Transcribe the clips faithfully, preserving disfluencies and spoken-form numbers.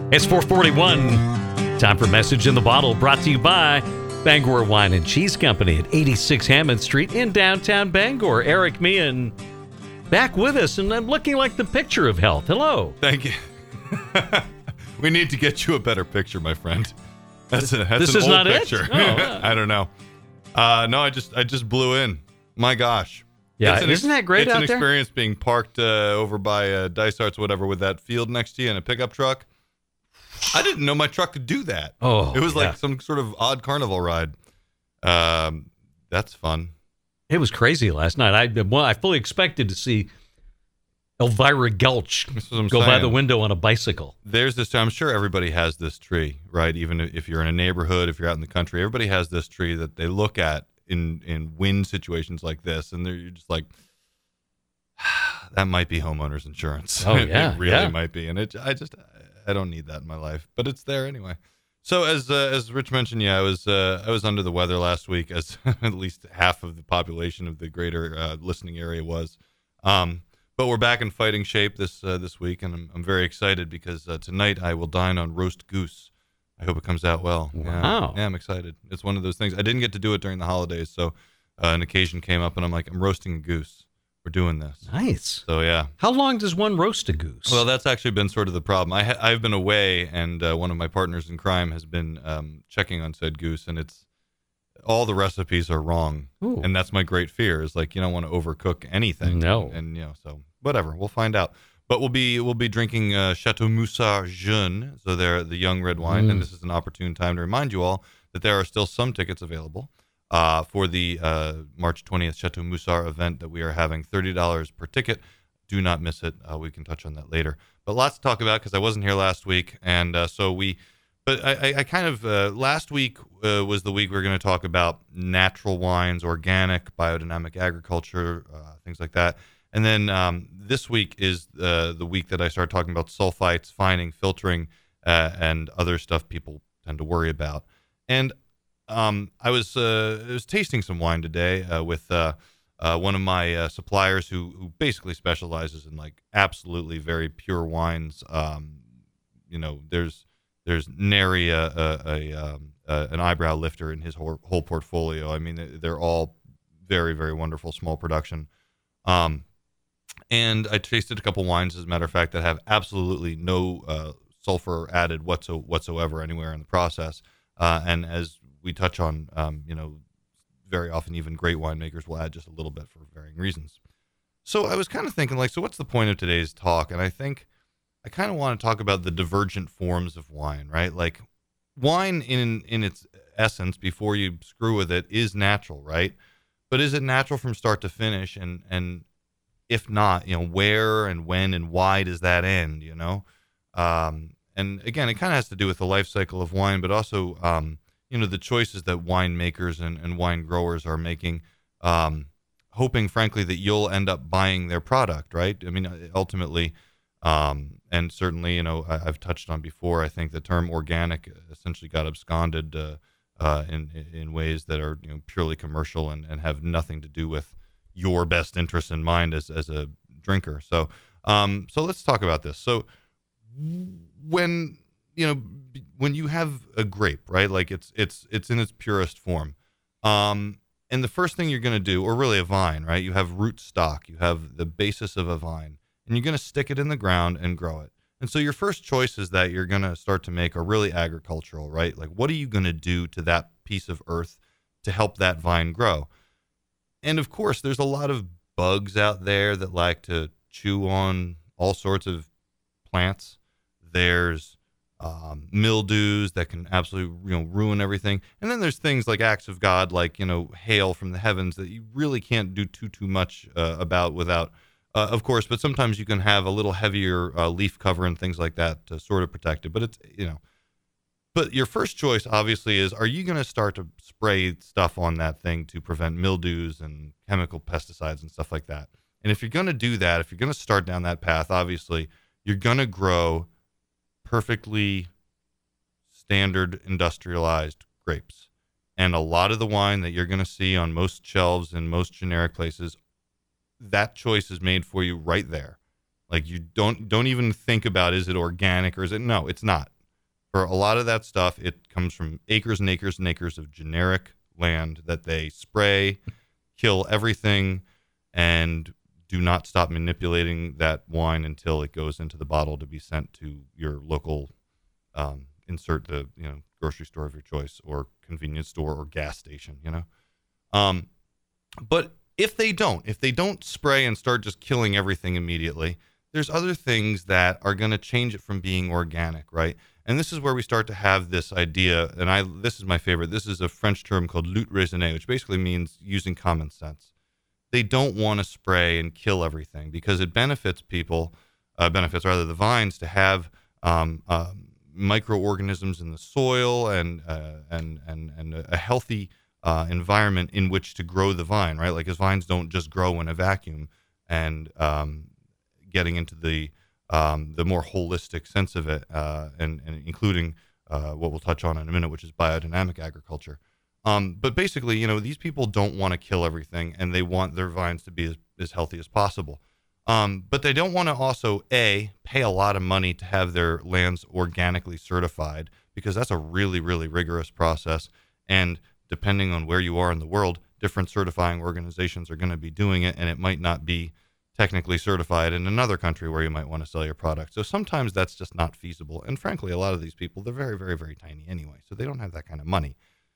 It's four forty-one. Time for Message in the Bottle, brought to you by Bangor Wine and Cheese Company at eighty-six Hammond Street in downtown Bangor. Eric Meehan back with us, and I'm looking like the picture of health. Hello. Thank you. We need to get you a better picture, my friend. That's, a, that's this an is old not picture. It? Oh, uh, I don't know. Uh, no, I just I just blew in. My gosh. Yeah, it's an, isn't that great it's out an there? experience being parked uh, over by uh, Dice Arts, whatever, with that field next to you in a pickup truck. I didn't know my truck could do that. Oh, it was yeah. like some sort of odd carnival ride. Um, that's fun. It was crazy last night. I well, I fully expected to see Elvira Gulch go by the window on a bicycle. There's this. I'm sure everybody has this tree, right? Even if you're in a neighborhood, if you're out in the country, everybody has this tree that they look at in in wind situations like this, and they're you're just like, that might be homeowners insurance. Oh yeah, it really yeah. might be. And it, I just, I don't need that in my life, but it's there anyway. So as uh, as Rich mentioned, yeah, I was uh, I was under the weather last week, as at least half of the population of the greater uh, listening area was. Um, but we're back in fighting shape this uh, this week, and I'm I'm very excited because uh, tonight I will dine on roast goose. I hope it comes out well. Wow. Yeah, yeah, I'm excited. It's one of those things. I didn't get to do it during the holidays, so uh, an occasion came up, and I'm like, I'm roasting a goose. We're doing this. Nice. So yeah. How long does one roast a goose? Well, that's actually been sort of the problem. I ha- I've been away, and uh, one of my partners in crime has been um, checking on said goose, and it's all the recipes are wrong. Ooh. And that's my great fear, is like you don't want to overcook anything. No. And, and you know, so whatever, we'll find out. But we'll be we'll be drinking uh, Chateau Moussard Jeune, so they're the young red wine, Mm. and this is an opportune time to remind you all that there are still some tickets available uh, for the uh, March twentieth Chateau Moussard event that we are having, thirty dollars per ticket. Do not miss it. Uh, we can touch on that later. But lots to talk about because I wasn't here last week, and uh, so we. But I, I, I kind of uh, last week uh, was the week we were going to talk about natural wines, organic, biodynamic agriculture, uh, things like that. And then um, this week is uh, the week that I started talking about sulfites, fining, filtering, uh, and other stuff people tend to worry about. And um, I was uh, I was tasting some wine today uh, with uh, uh, one of my uh, suppliers who who basically specializes in like absolutely very pure wines. Um, you know, there's there's nary a, a, a, um, a an eyebrow lifter in his whole, whole portfolio. I mean, they're all very very wonderful small production. Um, And I tasted a couple wines, as a matter of fact, that have absolutely no uh, sulfur added whatso- whatsoever anywhere in the process. Uh, and as we touch on, um, you know, very often even great winemakers will add just a little bit for varying reasons. So I was kind of thinking, like, so what's the point of today's talk? And I think I kind of want to talk about the divergent forms of wine, right? Like, wine in in its essence, before you screw with it, is natural, right? But is it natural from start to finish? And and if not, you know, where and when and why does that end, you know? Um, and again, it kind of has to do with the life cycle of wine, but also, um, you know, the choices that winemakers and, and wine growers are making, um, hoping, frankly, that you'll end up buying their product, right? I mean, ultimately, um, and certainly, you know, I, I've touched on before, I think the term organic essentially got absconded uh, uh, in, in ways that are, you know, purely commercial and, and have nothing to do with your best interest in mind as, as a drinker. So, um, so let's talk about this. So when, you know, when you have a grape, right, like it's, it's, it's in its purest form. Um, and the first thing you're going to do, or really a vine, right, you have root stock, you have the basis of a vine, and you're going to stick it in the ground and grow it. And so your first choices that you're going to start to make are really agricultural, right? Like, what are you going to do to that piece of earth to help that vine grow? And of course, there's a lot of bugs out there that like to chew on all sorts of plants. There's um, mildews that can absolutely, you know, ruin everything. And then there's things like acts of God, like, you know, hail from the heavens that you really can't do too, too much uh, about without, uh, of course, but sometimes you can have a little heavier uh, leaf cover and things like that to sort of protect it. But it's, you know, but your first choice obviously is, are you going to start to spray stuff on that thing to prevent mildews and chemical pesticides and stuff like that? And if you're going to do that, if you're going to start down that path, obviously you're going to grow perfectly standard industrialized grapes. And a lot of the wine that you're going to see on most shelves in most generic places, that choice is made for you right there. Like, you don't don't even think about, is it organic or is it? No, it's not. For a lot of that stuff, it comes from acres and acres and acres of generic land that they spray, kill everything, and do not stop manipulating that wine until it goes into the bottle to be sent to your local, um, insert the, you know, grocery store of your choice or convenience store or gas station, you know. Um, but if they don't, if they don't spray and start just killing everything immediately, there's other things that are going to change it from being organic, right? And this is where we start to have this idea, and I this is my favorite. This is a French term called lutte raisonnée, which basically means using common sense. They don't want to spray and kill everything because it benefits people, uh, benefits rather the vines to have um, uh, microorganisms in the soil and uh, and and and a healthy uh, environment in which to grow the vine, right? Like, his vines don't just grow in a vacuum. And um, getting into the um, the more holistic sense of it, uh, and, and including uh, what we'll touch on in a minute, which is biodynamic agriculture. Um, but basically, you know, these people don't want to kill everything, and they want their vines to be as, as healthy as possible. Um, but they don't want to also, A, pay a lot of money to have their lands organically certified, because that's a really, really rigorous process. And depending on where you are in the world, different certifying organizations are going to be doing it, and it might not be technically certified in another country where you might want to sell your product. So sometimes that's just not feasible. And frankly, a lot of these people, they're very, very, very tiny anyway, so they don't have that kind of money.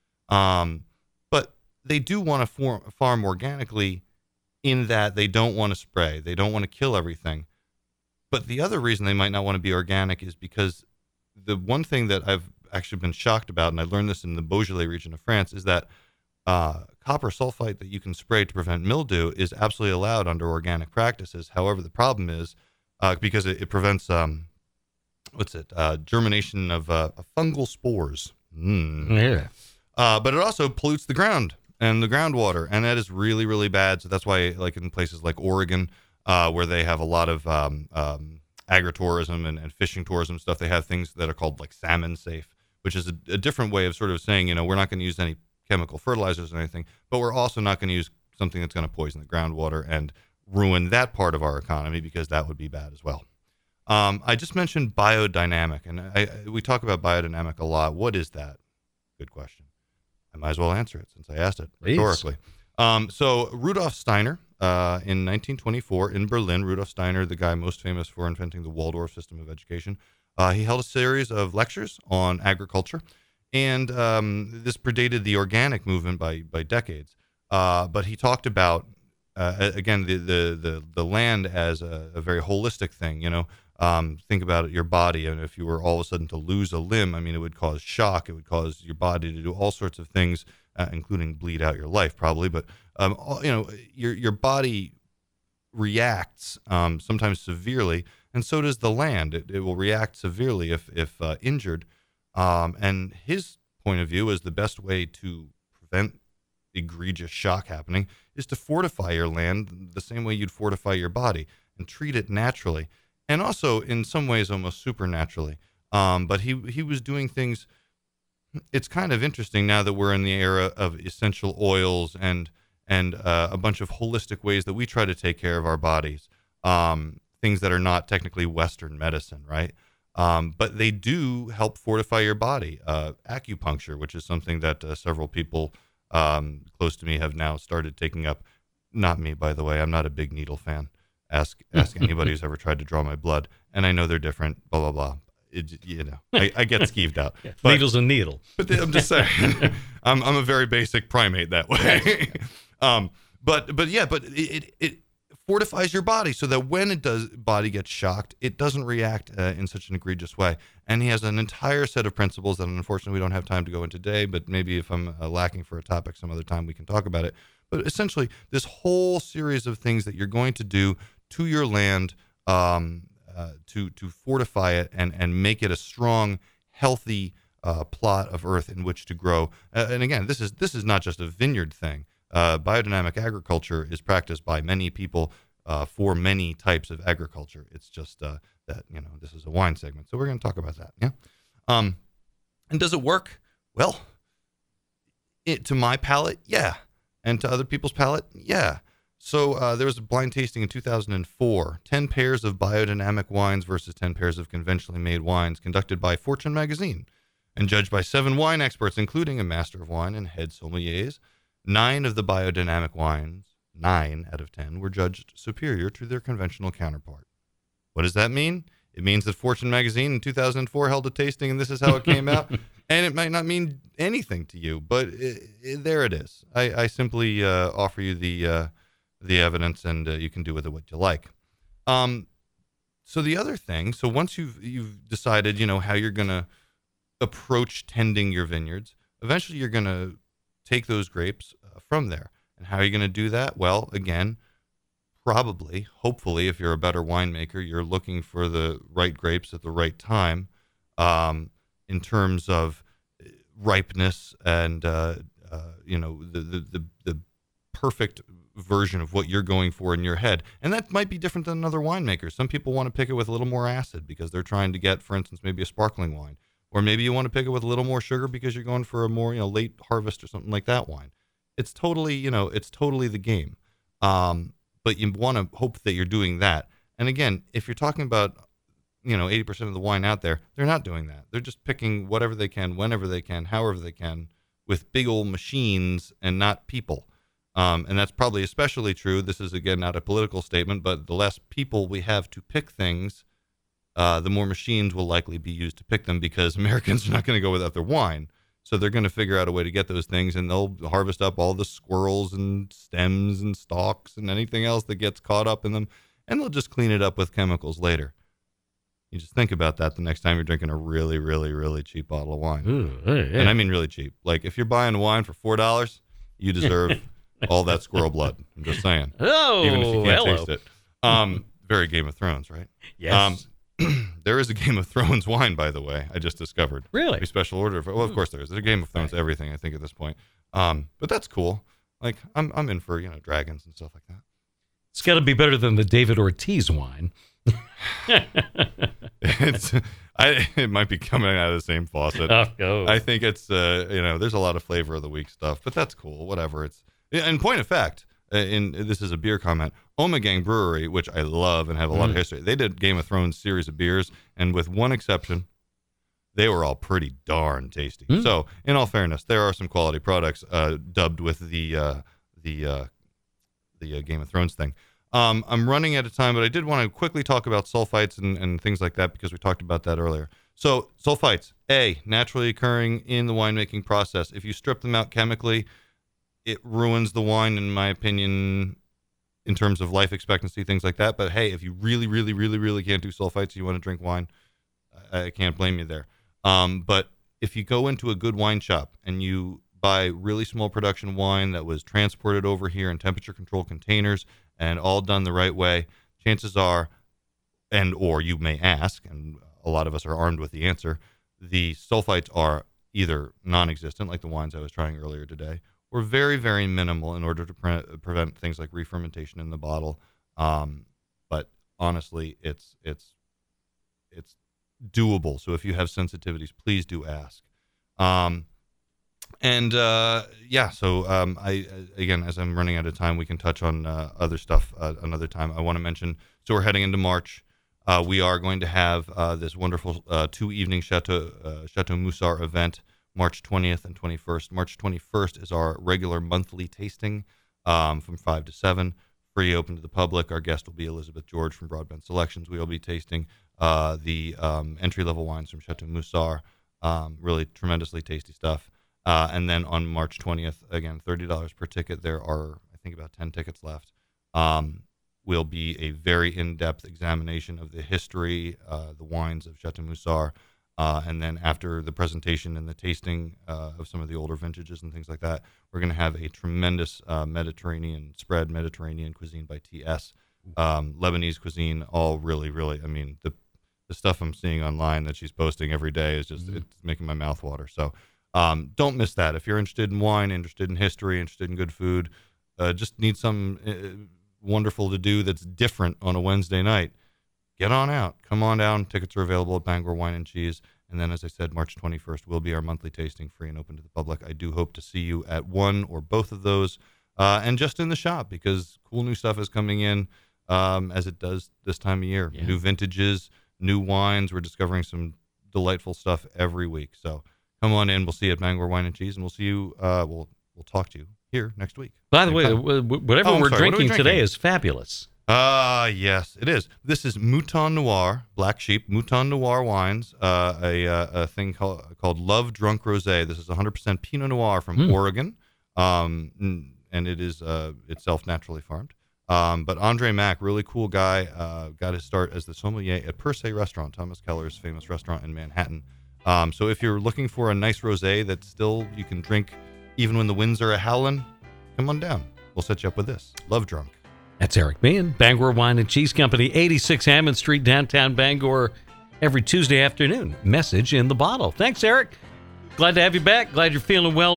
Um, but they do want to form, farm organically in that they don't want to spray. They don't want to kill everything. But the other reason they might not want to be organic is because the one thing that I've actually been shocked about, and I learned this in the Beaujolais region of France, is that uh, copper sulfite that you can spray to prevent mildew is absolutely allowed under organic practices. However, the problem is uh, because it, it prevents, um, what's it, uh, germination of, uh, of fungal spores. Mm. Yeah. Uh, but it also pollutes the ground and the groundwater, and that is really, really bad. So that's why, like in places like Oregon, uh, where they have a lot of um, um, agritourism and, and fishing tourism stuff, they have things that are called like salmon safe, which is a, a different way of sort of saying, you know, we're not going to use any chemical fertilizers or anything, but we're also not going to use something that's going to poison the groundwater and ruin that part of our economy, because that would be bad as well. Um, I just mentioned biodynamic, and I, I, we talk about biodynamic a lot. What is that? Good question. I might as well answer it since I asked it rhetorically. Um, so Rudolf Steiner, uh, in nineteen twenty-four in Berlin, Rudolf Steiner, the guy most famous for inventing the Waldorf system of education, uh, he held a series of lectures on agriculture. And um, this predated the organic movement by by decades. Uh, but he talked about, uh, again, the, the, the, the land as a, a very holistic thing. You know, um, think about it, your body. And if you were all of a sudden to lose a limb, I mean, it would cause shock. It would cause your body to do all sorts of things, uh, including bleed out your life probably. But, um, all, you know, your, your body reacts um, sometimes severely, and so does the land. It, it will react severely if, if uh, injured. Um, and his point of view is the best way to prevent egregious shock happening is to fortify your land the same way you'd fortify your body and treat it naturally, and also in some ways almost supernaturally. Um, but he he was doing things. It's kind of interesting now that we're in the era of essential oils and and uh, a bunch of holistic ways that we try to take care of our bodies. Um, things that are not technically Western medicine, right? Um, but they do help fortify your body. Uh, acupuncture, which is something that uh, several people um, close to me have now started taking up. Not me, by the way. I'm not a big needle fan. Ask ask anybody who's ever tried to draw my blood. And I know they're different, blah, blah, blah. It, you know, I, I get skeeved out. Yeah, but, needle's a needle. But I'm just saying, I'm, I'm a very basic primate that way. um, but, but yeah, but it, it, it fortifies your body so that when it does body gets shocked, it doesn't react uh, in such an egregious way. And he has an entire set of principles that unfortunately we don't have time to go into today, but maybe if I'm uh, lacking for a topic some other time we can talk about it. But essentially this whole series of things that you're going to do to your land um, uh, to to fortify it and, and make it a strong, healthy uh, plot of earth in which to grow. Uh, and again, this is this is not just a vineyard thing. Uh, biodynamic agriculture is practiced by many people uh, for many types of agriculture. It's just uh, that, you know, this is a wine segment, so we're going to talk about that. Yeah. Um, and does it work? Well, it, to my palate, yeah. And to other people's palate, yeah. So uh, there was a blind tasting in two thousand four, ten pairs of biodynamic wines versus ten pairs of conventionally made wines, conducted by Fortune Magazine and judged by seven wine experts, including a master of wine and head sommeliers. Nine of the biodynamic wines, nine out of ten, were judged superior to their conventional counterpart. What does that mean? It means that Fortune Magazine in two thousand four held a tasting, and this is how it came out. And it might not mean anything to you, but it, it, there it is. I, I simply uh, offer you the uh, the evidence, and uh, you can do with it what you like. Um, so the other thing, so once you've you've decided, you know, how you're going to approach tending your vineyards, eventually you're going to take those grapes uh, from there. And how are you going to do that? Well, again, probably, hopefully, if you're a better winemaker, you're looking for the right grapes at the right time. Um, in terms of ripeness and, uh, uh, you know, the, the, the, the perfect version of what you're going for in your head. And that might be different than another winemaker. Some people want to pick it with a little more acid because they're trying to get, for instance, maybe a sparkling wine. Or maybe you want to pick it with a little more sugar because you're going for a more, you know, late harvest or something like that wine. It's totally, you know, it's totally the game. Um, but you want to hope that you're doing that. And again, if you're talking about, you know, eighty percent of the wine out there, they're not doing that. They're just picking whatever they can, whenever they can, however they can, with big old machines and not people. Um, and that's probably especially true. This is, again, not a political statement, but the less people we have to pick things, uh, the more machines will likely be used to pick them, because Americans are not going to go without their wine. So they're going to figure out a way to get those things, and they'll harvest up all the squirrels and stems and stalks and anything else that gets caught up in them, and they'll just clean it up with chemicals later. You just think about that the next time you're drinking a really, really, really cheap bottle of wine. Ooh, yeah. And I mean really cheap. Like, if you're buying wine for four dollars, you deserve all that squirrel blood. I'm just saying. Oh, even if you can't hello. taste it. Um, very Game of Thrones, right? Yes. Um, there is a Game of Thrones wine, by the way, I just discovered. Really? A special order. For, well, of course there is. There's a Game of Thrones, everything, I think, at this point. Um, but that's cool. Like, I'm I'm in for, you know, dragons and stuff like that. It's got to be better than the David Ortiz wine. it's I it might be coming out of the same faucet. Oh, oh. I think it's uh you know, there's a lot of flavor of the week stuff, but that's cool. Whatever. It's in point of fact, uh, in this is a beer comment. Ommegang Brewery, which I love and have a lot Mm. of history. They did Game of Thrones series of beers, and with one exception, they were all pretty darn tasty. Mm. So, in all fairness, there are some quality products uh, dubbed with the uh, the uh, the uh, Game of Thrones thing. Um, I'm running out of time, but I did want to quickly talk about sulfites and, and things like that, because we talked about that earlier. So sulfites, A, naturally occurring in the winemaking process. If you strip them out chemically, it ruins the wine, in my opinion, in terms of life expectancy, things like that. But hey, if you really, really, really, really can't do sulfites, you want to drink wine, I, I can't blame you there. Um, but if you go into a good wine shop and you buy really small production wine that was transported over here in temperature controlled containers and all done the right way, chances are, and or you may ask, and a lot of us are armed with the answer, the sulfites are either non-existent, like the wines I was trying earlier today, or very, very minimal in order to pre- prevent things like re-fermentation in the bottle. Um, but honestly, it's it's it's doable. So if you have sensitivities, please do ask. Um, And, uh, yeah, so um, I, again, as I'm running out of time, we can touch on uh, other stuff uh, another time. I want to mention, so we're heading into March. Uh, we are going to have uh, this wonderful uh, two-evening Chateau, uh, Chateau Moussard event, March twentieth and twenty-first. March twenty-first is our regular monthly tasting um, from five to seven, free, open to the public. Our guest will be Elizabeth George from Broadbent Selections. We will be tasting uh, the um, entry-level wines from Chateau Moussard, um, really tremendously tasty stuff. Uh, and then on March twentieth, again, thirty dollars per ticket. There are, I think, about ten tickets left. Um, will be a very in-depth examination of the history, uh, the wines of Chateau Moussard. Uh, and then after the presentation and the tasting uh, of some of the older vintages and things like that, we're going to have a tremendous uh, Mediterranean spread, Mediterranean cuisine by T S, um, Lebanese cuisine, all really, really, I mean, the the stuff I'm seeing online that she's posting every day is just, mm-hmm. it's making my mouth water. So um, don't miss that. If you're interested in wine, interested in history, interested in good food, uh, just need something uh, wonderful to do that's different on a Wednesday night, get on out. Come on down. Tickets are available at Bangor Wine and Cheese. And then, as I said, March twenty-first will be our monthly tasting, free and open to the public. I do hope to see you at one or both of those. uh, and just in the shop because cool new stuff is coming in um, as it does this time of year. Yeah. New vintages, new wines. We're discovering some delightful stuff every week. So come on in. We'll see you at Bangor Wine and Cheese, and we'll see you. Uh, we'll we'll talk to you here next week. By the way, time. w- w- whatever Oh, I'm we're sorry, what are we drinking today drinking? is fabulous. Ah, uh, yes, it is. This is Mouton Noir, Black Sheep, Mouton Noir wines, uh, a, uh, a thing called, called Love Drunk Rosé. This is one hundred percent Pinot Noir from Mm. Oregon, um, and it is uh, itself naturally farmed. Um, but Andre Mack, really cool guy, uh, got his start as the sommelier at Per Se Restaurant, Thomas Keller's famous restaurant in Manhattan. Um, so if you're looking for a nice rosé that still you can drink even when the winds are a-howling, come on down. We'll set you up with this. Love Drunk. That's Eric Meehan, Bangor Wine and Cheese Company, eighty-six Hammond Street, downtown Bangor, every Tuesday afternoon. Message in the bottle. Thanks, Eric. Glad to have you back. Glad you're feeling well.